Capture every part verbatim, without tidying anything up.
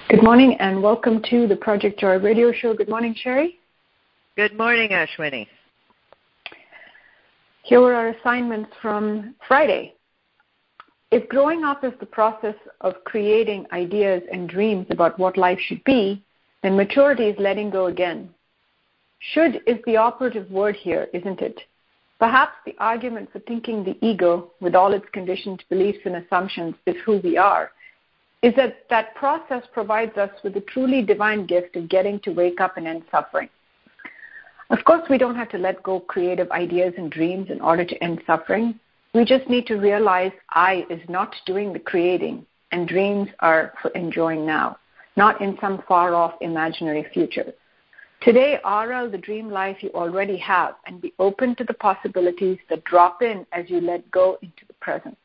Good morning and welcome to the Project Joy radio show. Good morning, Sherry. Good morning, Ashwini. Here are our assignments from Friday. If growing up is the process of creating ideas and dreams about what life should be, then maturity is letting go again. Should is the operative word here, isn't it? Perhaps the argument for thinking the ego, with all its conditioned beliefs and assumptions, is who we are, is that that process provides us with the truly divine gift of getting to wake up and end suffering. Of course, we don't have to let go of creative ideas and dreams in order to end suffering. We just need to realize I is not doing the creating, and dreams are for enjoying now, not in some far-off imaginary future. Today, R L the dream life you already have, and be open to the possibilities that drop in as you let go into the present.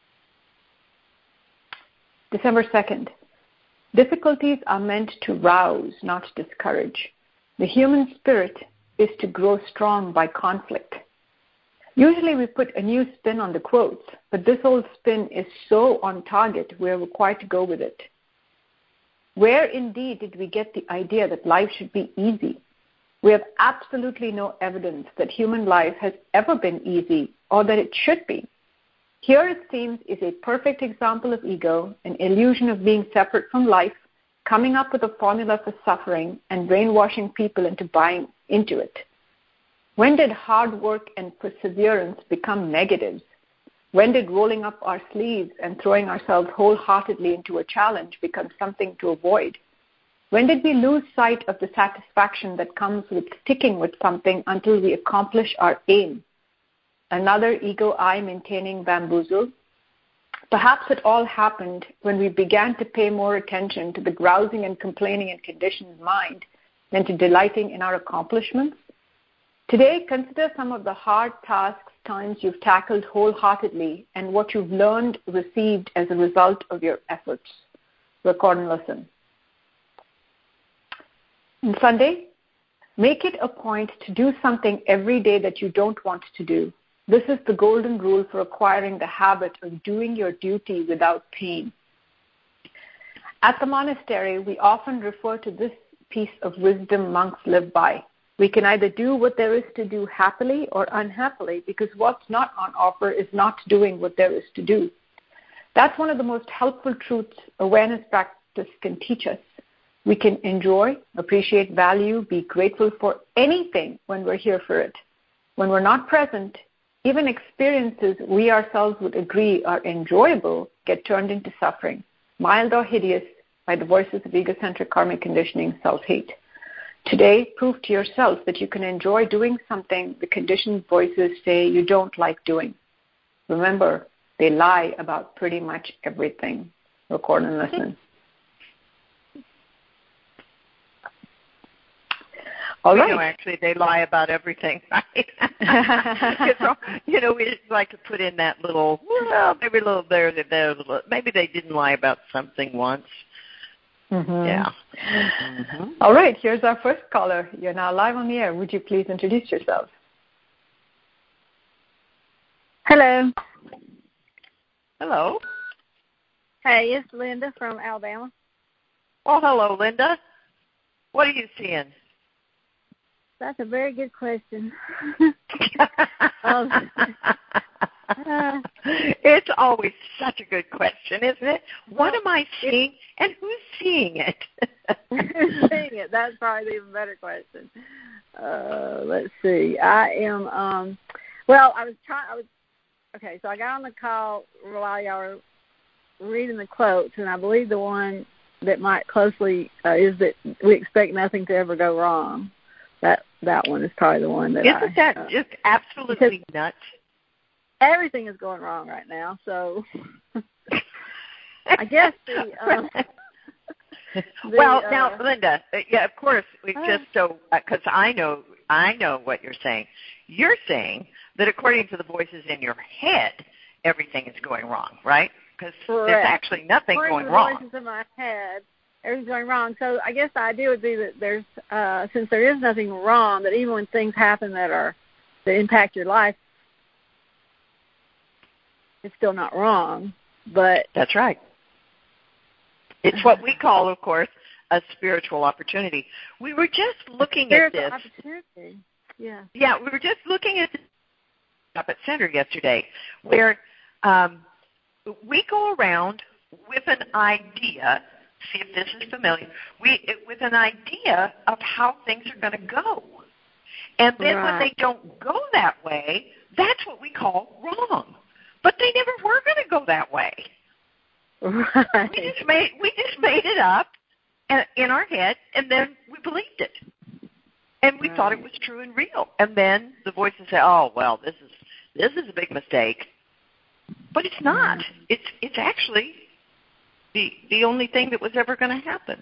December second. Difficulties are meant to rouse, not discourage. The human spirit is to grow strong by conflict. Usually we put a new spin on the quotes, but this old spin is so on target we're required to go with it. Where indeed did we get the idea that life should be easy? We have absolutely no evidence that human life has ever been easy or that it should be. Here, it seems, is a perfect example of ego, an illusion of being separate from life, coming up with a formula for suffering and brainwashing people into buying into it. When did hard work and perseverance become negatives? When did rolling up our sleeves and throwing ourselves wholeheartedly into a challenge become something to avoid? When did we lose sight of the satisfaction that comes with sticking with something until we accomplish our aim? Another ego I maintaining bamboozle? Perhaps it all happened when we began to pay more attention to the grousing and complaining and conditioned mind than to delighting in our accomplishments. Today, consider some of the hard tasks, times you've tackled wholeheartedly, and what you've learned, received as a result of your efforts. Record and listen. And Sunday, make it a point to do something every day that you don't want to do. This is the golden rule for acquiring the habit of doing your duty without pain. At the monastery, we often refer to this piece of wisdom monks live by. We can either do what there is to do happily or unhappily, because what's not on offer is not doing what there is to do. That's one of the most helpful truths awareness practice can teach us. We can enjoy, appreciate, value, be grateful for anything when we're here for it. When we're not present, even experiences we ourselves would agree are enjoyable get turned into suffering, mild or hideous, by the voices of egocentric karmic conditioning, self-hate. Today, prove to yourself that you can enjoy doing something the conditioned voices say you don't like doing. Remember, they lie about pretty much everything. Record and listen. All right. You know, actually, they lie about everything, right? So, you know, we like to put in that little, well, maybe a little there, there, maybe they didn't lie about something once. Mm-hmm. Yeah. Mm-hmm. All right, here's our first caller. You're now live on the air. Would you please introduce yourself? Hello. Hello. Hey, it's Linda from Alabama. Oh, hello, Linda. What are you seeing? That's a very good question. um, uh, it's always such a good question, isn't it? What am I seeing, and who's seeing it? Who's seeing it? That's probably the even better question. Uh, let's see. I am. Um, well, I was trying. I was okay. So I got on the call while y'all were reading the quotes, and I believe the one that might closely uh, is that we expect nothing to ever go wrong. That that one is probably the one that Isn't I, that uh, just absolutely nuts? Everything is going wrong right now, so I guess the, um, the well uh, now, Linda, yeah, of course, we uh, just so because I know I know what you're saying. You're saying that according to the voices in your head, everything is going wrong, right? Because there's actually nothing according going to the wrong. Voices in my head, everything's going wrong. So I guess the idea would be that there's, uh, since there is nothing wrong, that even when things happen that are that impact your life, it's still not wrong. But that's right. It's what we call, of course, a spiritual opportunity. We were just looking spiritual at this. Opportunity. Yeah. Yeah, we were just looking at this up at Center yesterday, where um, we go around with an idea. See if this is familiar. We with an idea of how things are going to go, and then right. when they don't go that way, that's what we call wrong. But they never were going to go that way. Right. We just made we just made it up in our head, and then we believed it, and we right. thought it was true and real. And then the voices say, "Oh, well, this is this is a big mistake," but it's not. Right. It's it's actually the the only thing that was ever going to happen.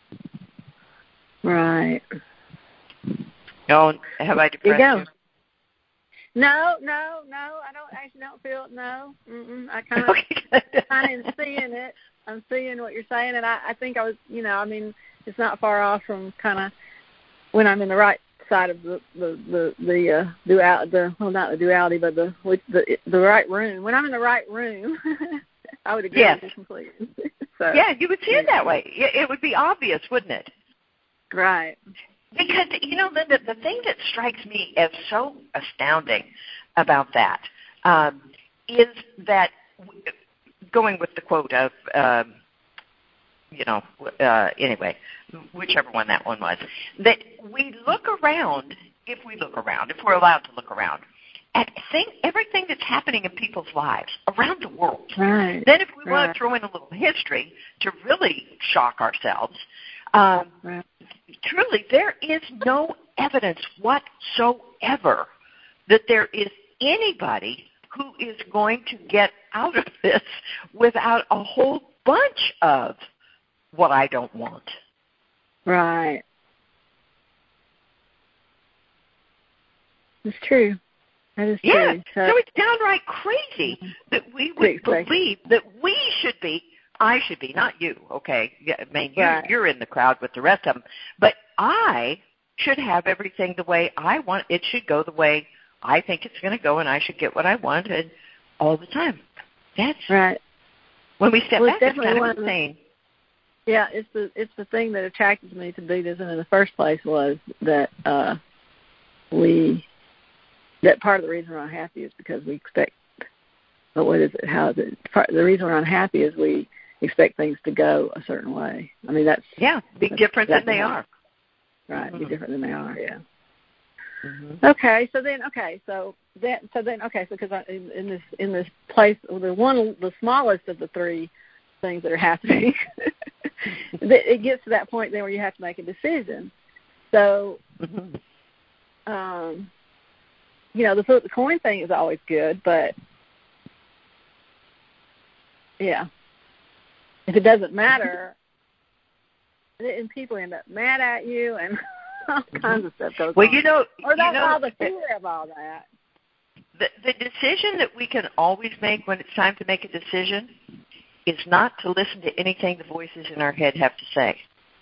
Right. Oh, have I depressed you? you? No, no, no. I don't actually don't feel it. No, Mm-mm. I kind of okay. kind of seeing it. I'm seeing what you're saying, and I, I think I was, you know, I mean, it's not far off from kind of when I'm in the right side of the the the the uh, dual the well, not the duality, but the with the the right room. When I'm in the right room, I would agree yes. with you completely. So, yeah, you would see it that way. It would be obvious, wouldn't it? Right. Because, you know, Linda, the thing that strikes me as so astounding about that um, is that, going with the quote of, um, you know, uh, anyway, whichever one that one was, that we look around, if we look around, if we're allowed to look around, at thing, everything that's happening in people's lives around the world. Right. Then if we right. want to throw in a little history to really shock ourselves, um, right. truly, there is no evidence whatsoever that there is anybody who is going to get out of this without a whole bunch of what I don't want. Right. It's true. That is yeah. true. So, so it's downright crazy that we would believe that we should be, I should be, not you, okay? I mean, you, right. you're in the crowd with the rest of them. But I should have everything the way I want. It should go the way I think it's going to go, and I should get what I want and all the time. That's right. When we step well, back, it's, it's kind of insane. The, yeah, it's the it's the thing that attracted me to Buddhism in the first place was that uh, we that part of the reason we're unhappy is because we expect. But what is it? How is it? Part, the reason we're unhappy is we expect things to go a certain way. I mean, that's yeah, be that's, different that's than they are. Right, mm-hmm. be different than they are. Yeah. Mm-hmm. Okay, so then, okay, so then, so then, okay, so because in, in this in this place, the one, the smallest of the three things that are happening, it gets to that point then where you have to make a decision. So, mm-hmm. um, you know, the flip the coin thing is always good, but yeah, if it doesn't matter, and people end up mad at you and all kinds of stuff goes well, on. you know, or that's you know, all the fear of all that. The, the decision that we can always make when it's time to make a decision is not to listen to anything the voices in our head have to say.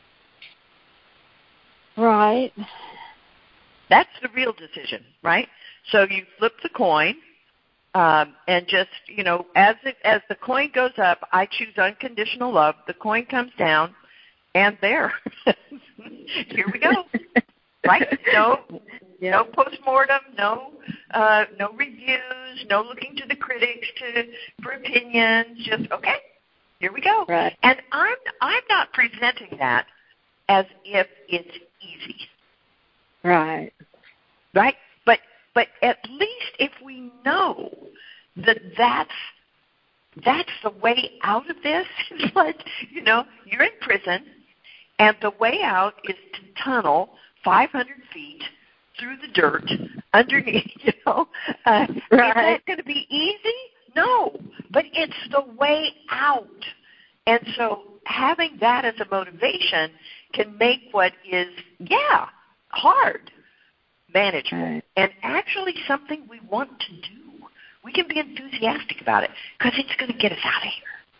Right. That's the real decision, right? So you flip the coin, um, and just, you know, as it, as the coin goes up, I choose unconditional love. The coin comes down, and there. Here we go. Right? No, yep. no postmortem, no, uh, no reviews, no looking to the critics to for opinions. Just okay. Here we go. Right. And I'm I'm not presenting that as if it's easy. Right. Right. But but at least if we know that that's that's the way out of this, it's like, you know, you're in prison. And the way out is to tunnel five hundred feet through the dirt underneath, you know. Uh, right. Is that going to be easy? No, but it's the way out. And so having that as a motivation can make what is, yeah, hard, manageable, right. and actually something we want to do. We can be enthusiastic about it because it's going to get us out of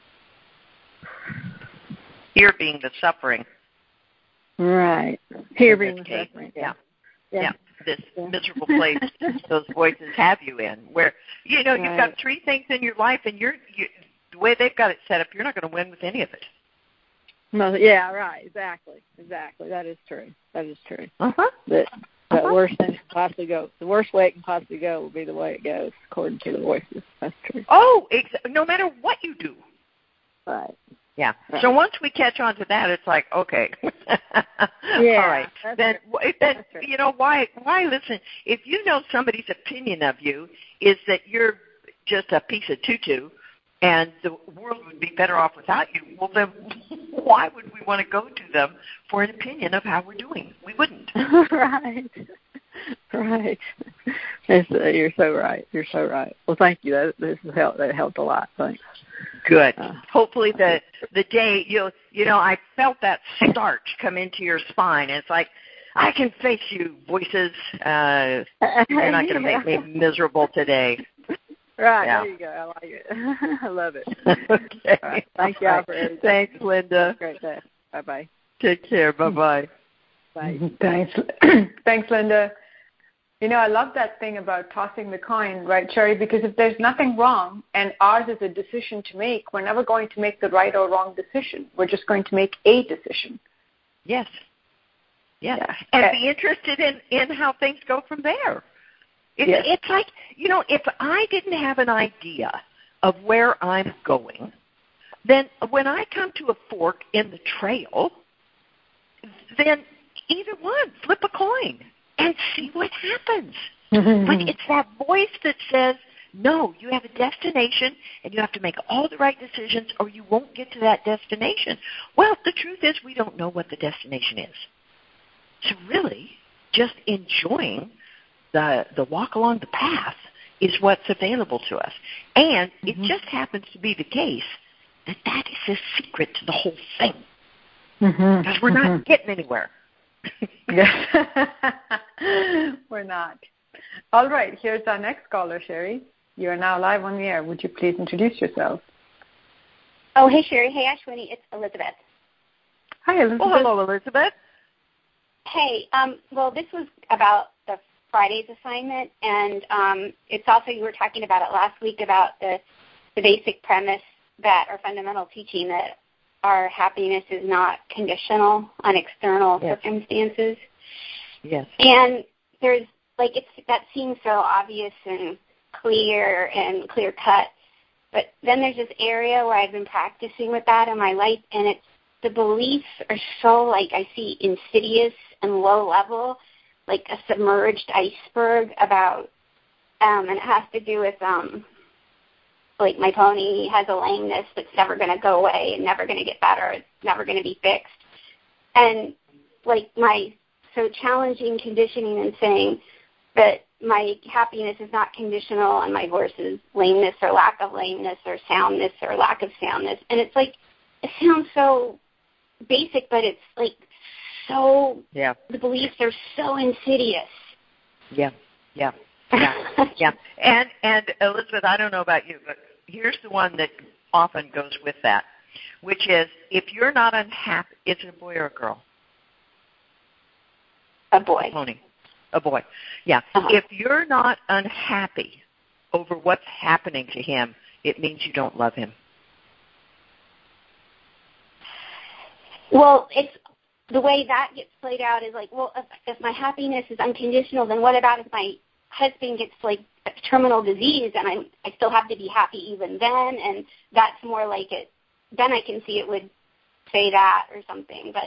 here. Here being the suffering. Right. Here being the suffering. Yeah. Yeah. yeah. This yeah. miserable place those voices have you in, where, you know, right. you've got three things in your life, and you're, you, the way they've got it set up, you're not going to win with any of it. No, yeah, right. Exactly. Exactly. That is true. That is true. Uh-huh. That the uh-huh. worst thing can possibly go, the worst way it can possibly go will be the way it goes, according to the voices. That's true. Oh, ex- no matter what you do. Right. Yeah. Right. So once we catch on to that, it's like, okay. Yeah. All right. That's Then, true. then That's true. you know, why, why listen? If you know somebody's opinion of you is that you're just a piece of tutu and the world would be better off without you, well, then why would we want to go to them for an opinion of how we're doing? We wouldn't. Right. Right. It's, uh, you're so right. You're so right. Well, thank you. That, this has helped. That helped a lot. Thanks. Good. Uh, Hopefully the the day you'll you know I felt that starch come into your spine, and it's like I can face you, voices. Uh, you're not going to make me miserable today. Right. Yeah. There you go. I like it. I love it. Okay. Right. Thank you all for everything. Thanks, Linda. Great day. Bye bye. Take care. Bye bye. Bye. Thanks, thanks, Linda. You know, I love that thing about tossing the coin, right, Sherry? Because if there's nothing wrong and ours is a decision to make, we're never going to make the right or wrong decision. We're just going to make a decision. Yes. Yes. Yeah. And Uh, be interested in, in how things go from there. It's, Yes. it's like, you know, if I didn't have an idea of where I'm going, then when I come to a fork in the trail, then either one, flip a coin and see what happens. But it's that voice that says, no, you have a destination and you have to make all the right decisions or you won't get to that destination. Well, the truth is we don't know what the destination is. So really, just enjoying the the walk along the path is what's available to us. And it Mm-hmm. just happens to be the case that that is the secret to the whole thing. Mm-hmm. Because we're not Mm-hmm. getting anywhere. Yes. We're not. All right, here's our next caller, Sherry. You are now live on the air. Would you please introduce yourself? Oh, hey, Sherry. Hey, Ashwini. It's Elizabeth. Hi, Elizabeth. Well, hello, Elizabeth. Hey, um, well, this was about the Friday's assignment, and um, it's also, you were talking about it last week about the, the basic premise that our fundamental teaching that our happiness is not conditional on external Yes. circumstances. Yes. And there's, like, it's that seems so obvious and clear and clear-cut, but then there's this area where I've been practicing with that in my life, and it's the beliefs are so, like, I see insidious and low-level, like a submerged iceberg about, um, and it has to do with, um, like, my pony has a lameness that's never going to go away and never going to get better. It's never going to be fixed. And, like, my so challenging conditioning and saying that my happiness is not conditional on my horse's lameness or lack of lameness or soundness or lack of soundness. And it's like, it sounds so basic, but it's like so, Yeah. the beliefs are so insidious. Yeah. Yeah. Yeah. Yeah. And, and Elizabeth, I don't know about you, but here's the one that often goes with that, which is if you're not unhappy, it's a boy or a girl? A boy. Pony. A boy. Yeah. Uh-huh. If you're not unhappy over what's happening to him, it means you don't love him. Well, it's the way that gets played out is like, well, if, if my happiness is unconditional, then what about if my husband gets like a terminal disease and I I still have to be happy even then? And that's more like it. Then I can see it would say that or something. But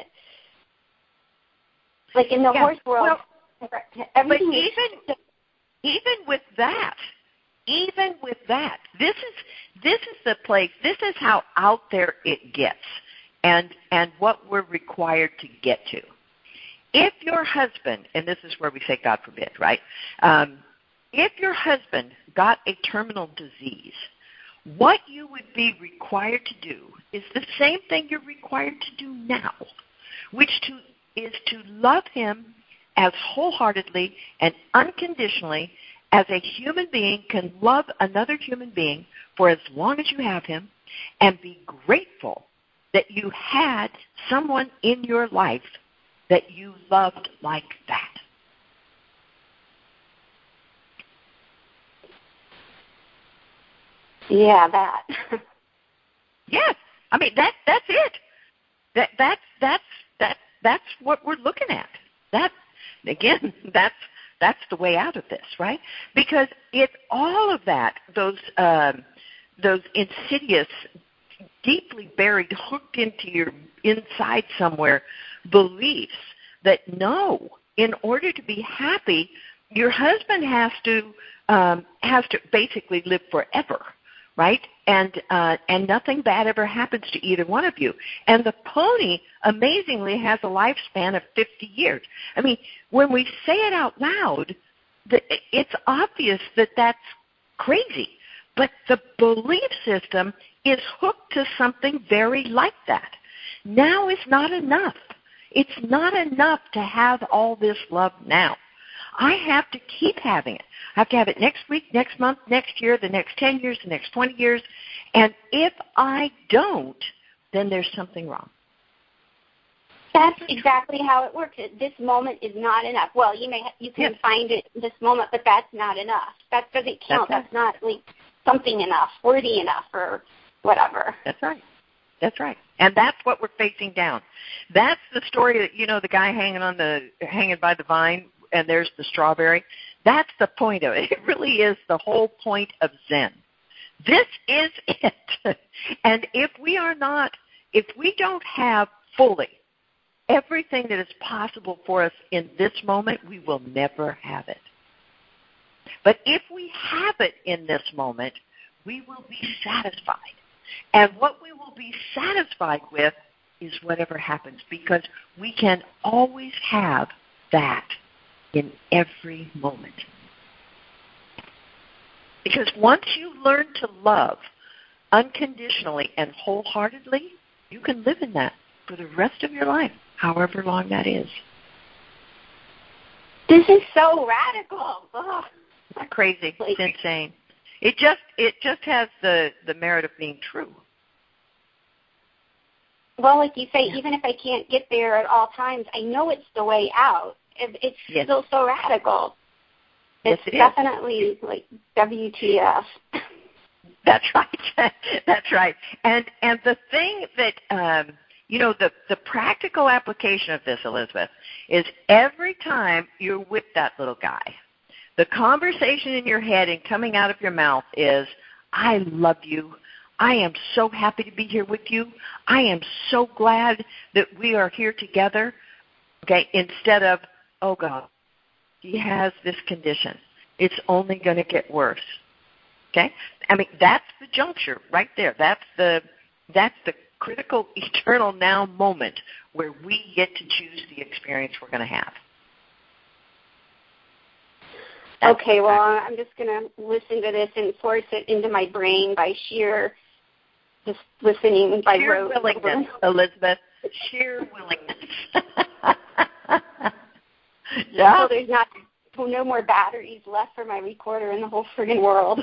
like in the Yeah. horse world, Well, everything but is even even with that, even with that, this is this is the place. This is how out there it gets, and and what we're required to get to. If your husband, and this is where we say God forbid, right? Um, if your husband got a terminal disease, what you would be required to do is the same thing you're required to do now, which to, is to love him as wholeheartedly and unconditionally as a human being can love another human being for as long as you have him, and be grateful that you had someone in your life that you loved like that. yeah, that. Yes. I mean, that that's it. that that's that's that that's what we're looking at. That again, that's that's the way out of this, right? Because if all of that, those um, those insidious, deeply buried, hooked into your inside somewhere beliefs that no, in order to be happy, your husband has to um, has to basically live forever, right? And uh, and nothing bad ever happens to either one of you. And the pony, amazingly, has a lifespan of fifty years. I mean, when we say it out loud, the, it's obvious that that's crazy. But the belief system is hooked to something very like that. Now is not enough. It's not enough to have all this love now. I have to keep having it. I have to have it next week, next month, next year, the next ten years, the next twenty years. And if I don't, then there's something wrong. That's exactly how it works. This moment is not enough. Well, you may you can yeah. find it this moment, but that's not enough. That doesn't count. That's, right. That's not like something enough, worthy enough, or whatever. That's right. That's right. And that's what we're facing down. That's the story that, you know, the guy hanging on the hanging by the vine, and there's the strawberry. That's the point of it. It really is the whole point of Zen. This is it. And if we are not, if we don't have fully everything that is possible for us in this moment, we will never have it. But if we have it in this moment, we will be satisfied. And what we will be satisfied with is whatever happens, because we can always have that in every moment. Because once you learn to love unconditionally and wholeheartedly, you can live in that for the rest of your life, however long that is. This is so radical. Ugh. It's crazy. It's insane. It just it just has the, the merit of being true. Well, like you say, even if I can't get there at all times, I know it's the way out. It's yes. still so radical. It's yes, it definitely is. like W T F. That's right. That's right. And and the thing that um, you know, the the practical application of this, Elizabeth, is every time you're with that little guy, the conversation in your head and coming out of your mouth is, I love you. I am so happy to be here with you. I am so glad that we are here together. Okay, instead of, oh, God, he has this condition. It's only going to get worse. Okay? I mean, that's the juncture right there. That's the that's the critical eternal now moment where we get to choose the experience we're going to have. That's okay, well, I'm just going to listen to this and force it into my brain by sheer just listening by sheer rote. willingness, Elizabeth. Sheer willingness. Yeah. So there's not no more batteries left for my recorder in the whole friggin' world.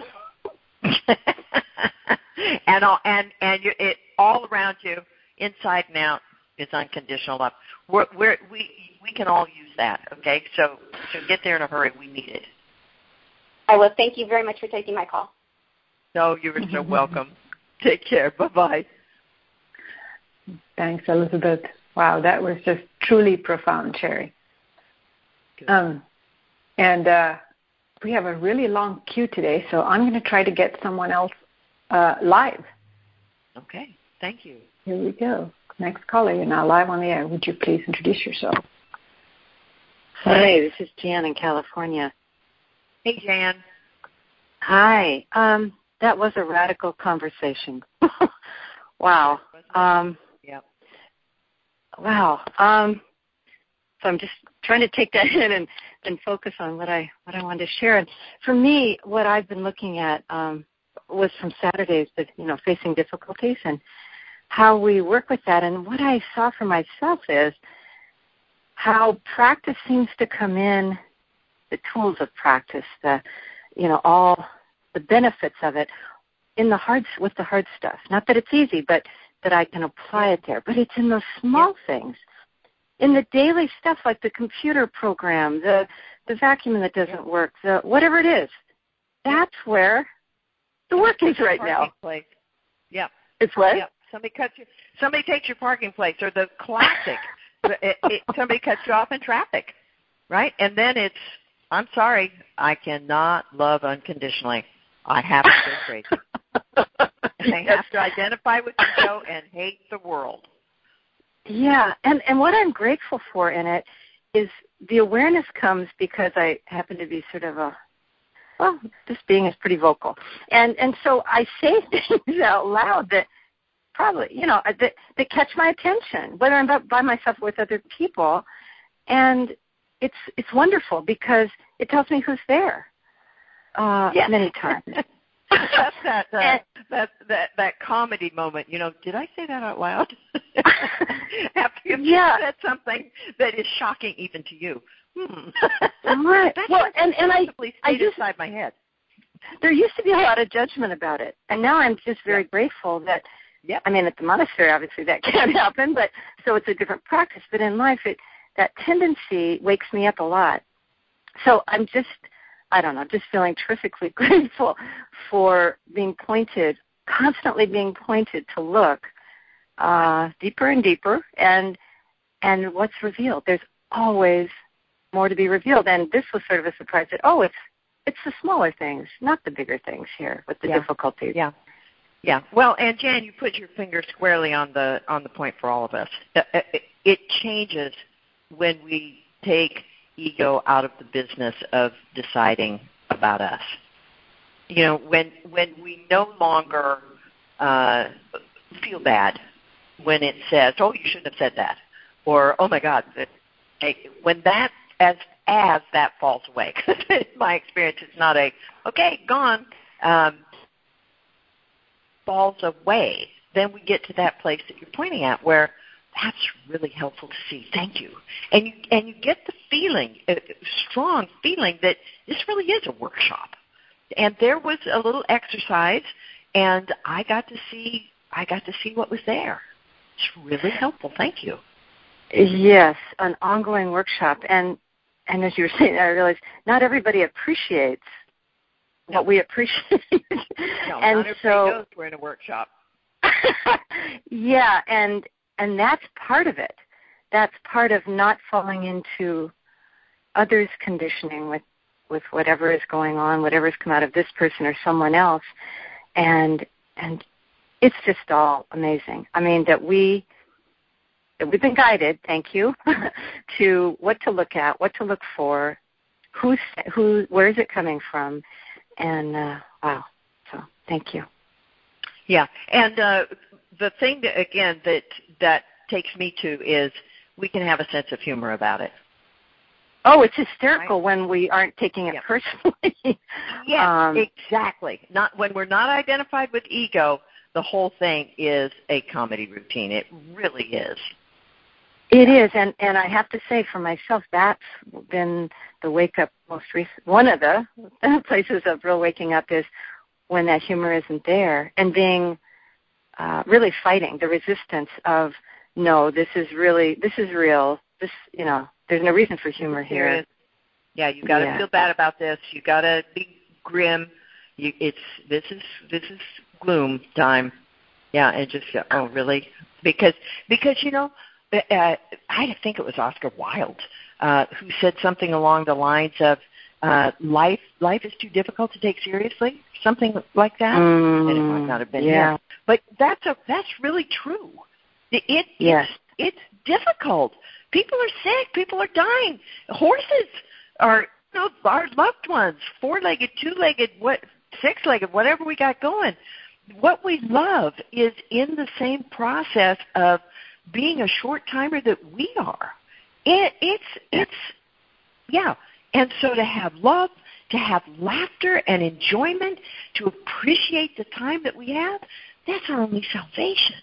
and all and and you, it all around you, inside and out, is unconditional love. We're, we're, we we can all use that. Okay, so so get there in a hurry. We need it. I will. Thank you very much for taking my call. No, you are so welcome. Take care. Bye bye. Thanks, Elizabeth. Wow, that was just truly profound, Sherry. Um, and uh, we have a really long queue today, so I'm going to try to get someone else uh, live. Okay, thank you. Here we go. Next caller, you're now live on the air. Would you please introduce yourself? Hi, this is Jan in California. Hey, Jan. Hi. Um, that was a radical conversation. Wow. Um, yep. Wow. Um, so I'm just trying to take that in and, and focus on what I what I wanted to share. And for me, what I've been looking at um, was from Saturdays, the, you know, facing difficulties and how we work with that. And what I saw for myself is how practice seems to come in, the tools of practice, the, you know, all the benefits of it in the hard, with the hard stuff. Not that it's easy, but that I can apply it there. But it's in those small yeah. things. In the daily stuff like the computer program, the the vacuum that doesn't yeah. work, the whatever it is, that's where the work is right now. Place. Yep. It's what? Yep. somebody cuts you, somebody takes your parking place, or the classic, it, it, somebody cuts you off in traffic, right? And then it's, I'm sorry, I cannot love unconditionally. I have to go crazy. And I have to identify with ego and hate the world. Yeah, and, and what I'm grateful for in it is the awareness comes because I happen to be sort of a, well, this being is pretty vocal. And and so I say things out loud that probably, you know, that, that catch my attention, whether I'm by myself or with other people. And it's it's wonderful because it tells me who's there uh, yeah. many times. That's that, uh, and, that that that comedy moment. You know, did I say that out loud? After you've yeah. said something that is shocking even to you. Hmm. Right. That's well, and and I I just inside my head. There used to be a lot of judgment about it, and now I'm just very yep. grateful that. Yep. I mean, at the monastery, obviously that can't happen, but so it's a different practice. But in life, it that tendency wakes me up a lot. So I'm just. I don't know, just feeling terrifically grateful for being pointed, constantly being pointed to look uh, deeper and deeper, and and what's revealed. There's always more to be revealed, and this was sort of a surprise that, oh, it's it's the smaller things, not the bigger things here with the yeah. difficulties. Yeah, yeah. Well, and Jan, you put your finger squarely on the on the point for all of us. It, it changes when we take ego out of the business of deciding about us. You know, when when we no longer uh, feel bad when it says, "Oh, you shouldn't have said that," or "Oh my God," when that as as that falls away. In my experience, it's not a okay, gone. Um, falls away. Then we get to that place that you're pointing at where. That's really helpful to see. Thank you. And you and you get the feeling, a strong feeling that this really is a workshop. And there was a little exercise, and I got to see I got to see what was there. It's really helpful. Thank you. Yes, an ongoing workshop. And and as you were saying, I realized not everybody appreciates what we appreciate. No, and not everybody so, knows we're in a workshop. yeah, and And that's part of it. That's part of not falling into others' conditioning with, with whatever is going on, whatever's come out of this person or someone else. And and it's just all amazing. I mean, that, we, that we've been guided, thank you, to what to look at, what to look for, who's, who, where is it coming from. And, uh, wow, so thank you. Yeah, and uh, the thing, that, again, that that takes me to is we can have a sense of humor about it. Oh, it's hysterical right? when we aren't taking it yep. personally. Yeah, um, exactly. Not when we're not identified with ego, the whole thing is a comedy routine. It really is. It is, and, and I have to say for myself, that's been the wake-up most recent. One of the places of real waking up is when that humor isn't there, and being uh, really fighting the resistance of, no, this is really, this is real. This, you know, there's no reason for humor here. Yeah, you got to yeah. feel bad about this. You got to be grim. You, it's this is this is gloom time. Yeah, and just oh really? Because because you know, uh, I think it was Oscar Wilde uh, who said something along the lines of. Uh, life life is too difficult to take seriously, something like that. Mm, and it might not have been yeah. him. But that's a that's really true. It, it yes. it's, it's difficult. People are sick. People are dying. Horses are, you know, our loved ones, four-legged, two-legged, what, six-legged, whatever we got going. What we love is in the same process of being a short timer that we are. It, it's it's yeah. And so to have love, to have laughter and enjoyment, to appreciate the time that we have, that's our only salvation.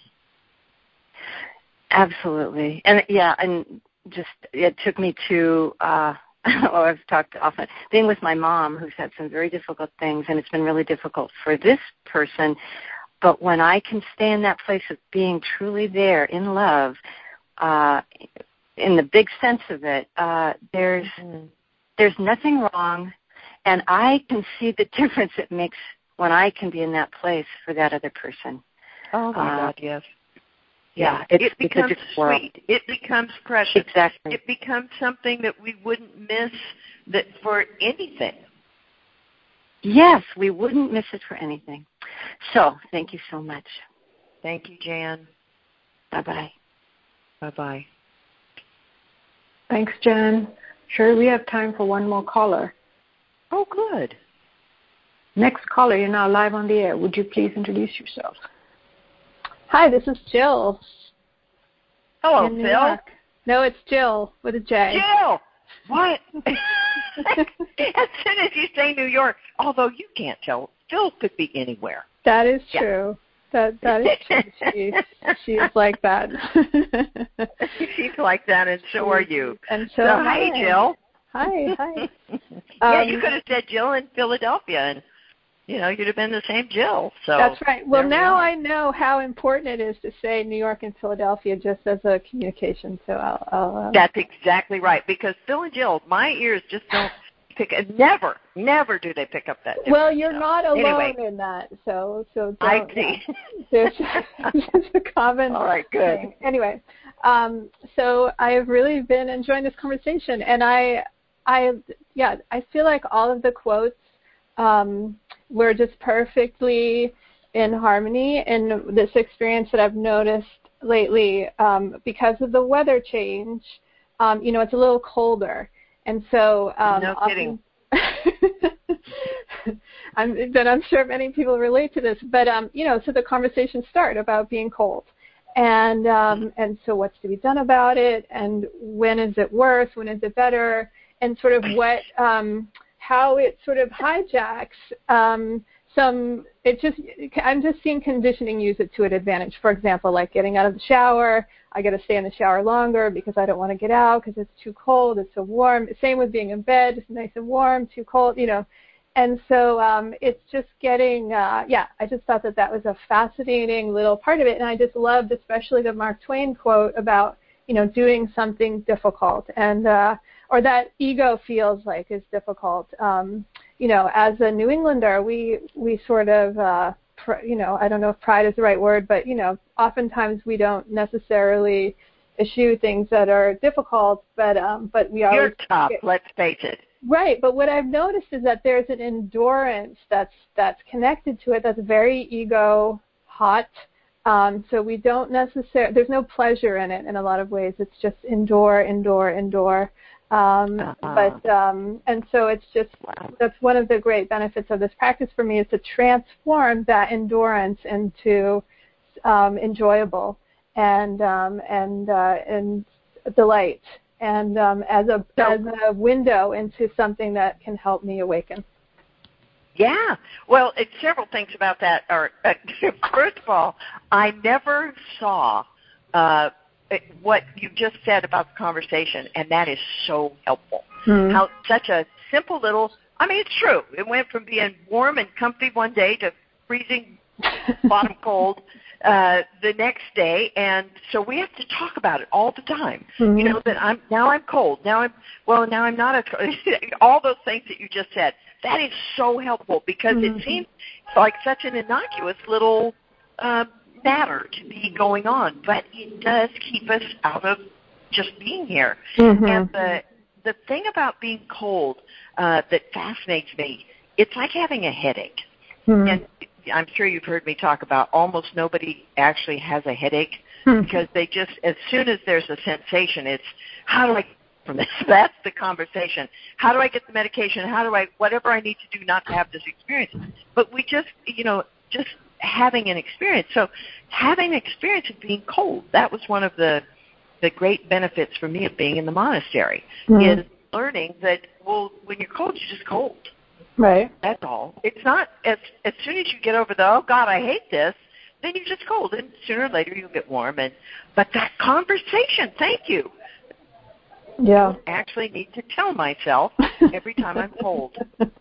Absolutely. And, yeah, and just it took me to, uh, well, I've talked often, being with my mom who's had some very difficult things, and it's been really difficult for this person. But when I can stay in that place of being truly there in love, uh, in the big sense of it, uh, there's... Mm-hmm. There's nothing wrong, and I can see the difference it makes when I can be in that place for that other person. Oh, my uh, God, yes. Yeah, it's it becomes it's sweet. It becomes precious. Exactly. It becomes something that we wouldn't miss that for anything. Yes, we wouldn't miss it for anything. So, thank you so much. Thank you, Jan. Bye-bye. Bye-bye. Thanks, Jan. Sure, we have time for one more caller. Oh, good. Next caller, you're now live on the air. Would you please introduce yourself? Hi, this is Jill. Hello, in New Phil. York. No, it's Jill with a J. Jill! What? As soon as you say New York, although you can't tell, Jill could be anywhere. That is Yeah. true. That that is true. She she is like that. She's like that, and so are you. And so, so hi, hey, Jill. Hi, hi. yeah, um, you could have said Jill in Philadelphia, and you know you'd have been the same Jill. So that's right. Well, now we I know how important it is to say New York and Philadelphia just as a communication. So I'll. I'll um, that's exactly right. Because Phil and Jill, my ears just don't pick. Never, never do they pick up that difference. Well, you're not alone anyway. in that. So so. Don't, I see. Yeah. There's, there's a common. All right, good. Thing. Anyway, um, so I've really been enjoying this conversation, and I. I yeah, I feel like all of the quotes um, were just perfectly in harmony in this experience that I've noticed lately um, because of the weather change. Um, you know, it's a little colder, and so um, no often, kidding. I'm, but I'm sure many people relate to this. But um, you know, so the conversations start about being cold. And um, mm-hmm. and so what's to be done about it, and when is it worse, when is it better, and sort of what, um, how it sort of hijacks um, some, it just, I'm just seeing conditioning use it to an advantage. For example, like getting out of the shower, I got to stay in the shower longer because I don't want to get out because it's too cold, it's so warm. Same with being in bed, it's nice and warm, too cold, you know. And so um, it's just getting, uh, yeah, I just thought that that was a fascinating little part of it. And I just loved especially the Mark Twain quote about, you know, doing something difficult and, uh, or that ego feels like is difficult. Um, you know, as a New Englander, we, we sort of, uh, pr- you know, I don't know if pride is the right word, but, you know, oftentimes we don't necessarily eschew things that are difficult, but, um, but we always... You're tough, get, let's face it. Right, but what I've noticed is that there's an endurance that's that's connected to it that's very ego hot. Um, so we don't necessarily, there's no pleasure in it in a lot of ways. It's just endure, endure, endure. Um, uh-huh. But um, and so it's just, that's one of the great benefits of this practice for me is to transform that endurance into um, enjoyable and um, and uh, and delight. And um, as a so, as a window into something that can help me awaken. Yeah. Well, it's several things about that. Are, uh, first of all, I never saw uh, what you just said about the conversation, and that is so helpful. Mm-hmm. How such a simple little, I mean, it's true. It went from being warm and comfy one day to freezing bottom cold uh, the next day, and so we have to talk about it all the time. Mm-hmm. You know that I'm now I'm cold. Now I'm well. Now I'm not a. all those things that you just said. That is so helpful because mm-hmm. it seems like such an innocuous little uh, matter to be going on, but it does keep us out of just being here. Mm-hmm. And the the thing about being cold uh, that fascinates me, it's like having a headache. Mm-hmm. And I'm sure you've heard me talk about almost nobody actually has a headache hmm. because they just, as soon as there's a sensation, it's how do I get from this? That's the conversation. How do I get the medication? How do I, whatever I need to do not to have this experience? But we just, you know, just having an experience. So having an experience of being cold, that was one of the, the great benefits for me of being in the monastery hmm. is learning that, well, when you're cold, you're just cold. Right. That's all. It's not as as soon as you get over the oh God I hate this, then you're just cold, and sooner or later you'll get warm. And but that conversation, thank you. Yeah. I actually need to tell myself every time I'm cold.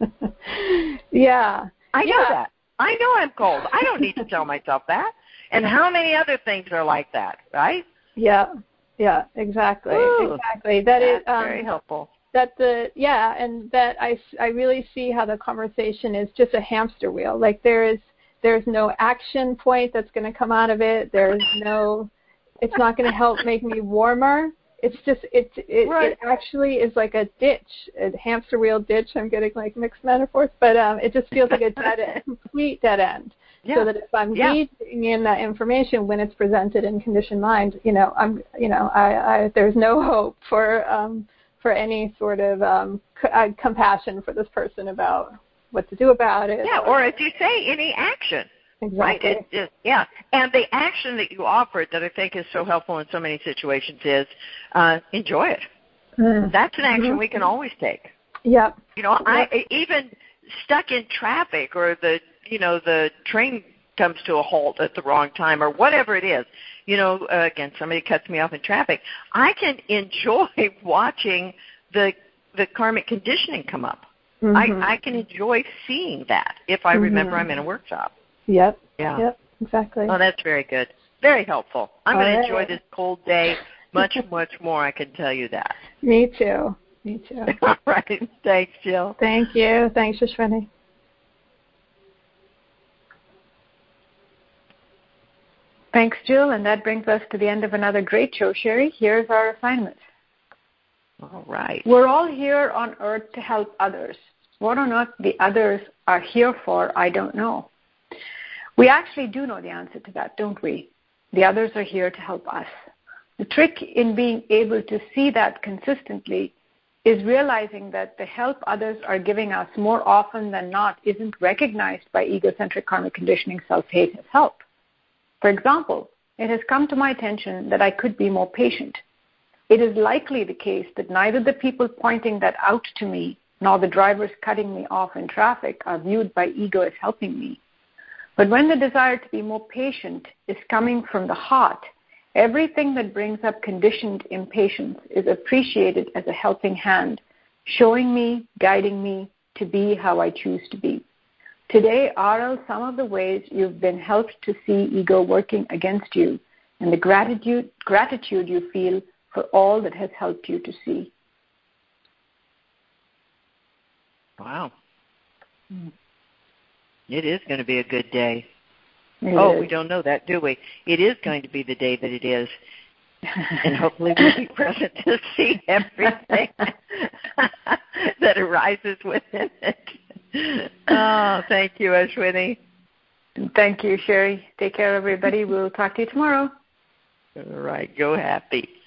Yeah. I know yeah. that. I know I'm cold. I don't need to tell myself that. And how many other things are like that, right? Yeah. Yeah. Exactly. Ooh, exactly. That that's is um, very helpful. That the yeah, and that I, I really see how the conversation is just a hamster wheel. Like there is there's no action point that's going to come out of it. There's no It's not going to help make me warmer. It's just, it, it, right. it actually is like a ditch, a hamster wheel ditch. I'm getting like mixed metaphors, but um, it just feels like a dead end, complete dead end. Yeah. So that if I'm yeah. gauging in that information when it's presented in conditioned mind, you know, I'm, you know, I, I there's no hope for um, for any sort of um, c- uh, compassion for this person about what to do about it. Yeah, or, or as you say, any action. Exactly. Right. It, it, yeah, and the action that you offered that I think is so helpful in so many situations is uh, enjoy it. Mm. That's an action mm-hmm. we can always take. Yep. You know, yep. I even stuck in traffic, or the you know the train comes to a halt at the wrong time, or whatever it is. You know, uh, again, somebody cuts me off in traffic. I can enjoy watching the the karmic conditioning come up. Mm-hmm. I, I can enjoy seeing that if I mm-hmm. remember I'm in a workshop. Yep. Yeah. Yep. Exactly. Oh, that's very good. Very helpful. I'm All going right. to enjoy this cold day much, much more. I can tell you that. Me too. Me too. All right. Thanks, Jill. Thank you. Thanks, Ashwini. Thanks, Jill. And that brings us to the end of another great show, Sherry. Here's our assignment. All right. We're all here on earth to help others. What on earth the others are here for, I don't know. We actually do know the answer to that, don't we? The others are here to help us. The trick in being able to see that consistently is realizing that the help others are giving us more often than not isn't recognized by egocentric karmic conditioning self-hate as help. For example, it has come to my attention that I could be more patient. It is likely the case that neither the people pointing that out to me nor the drivers cutting me off in traffic are viewed by ego as helping me. But when the desire to be more patient is coming from the heart, everything that brings up conditioned impatience is appreciated as a helping hand, showing me, guiding me to be how I choose to be. Today are some of the ways you've been helped to see ego working against you and the gratitude, gratitude you feel for all that has helped you to see. Wow. It is going to be a good day. It oh, is. We don't know that, do we? It is going to be the day that it is. And hopefully we'll be present to see everything that arises within it. Oh, thank you, Ashwini. Thank you, Sherry. Take care, everybody. We'll talk to you tomorrow. All right. Go happy.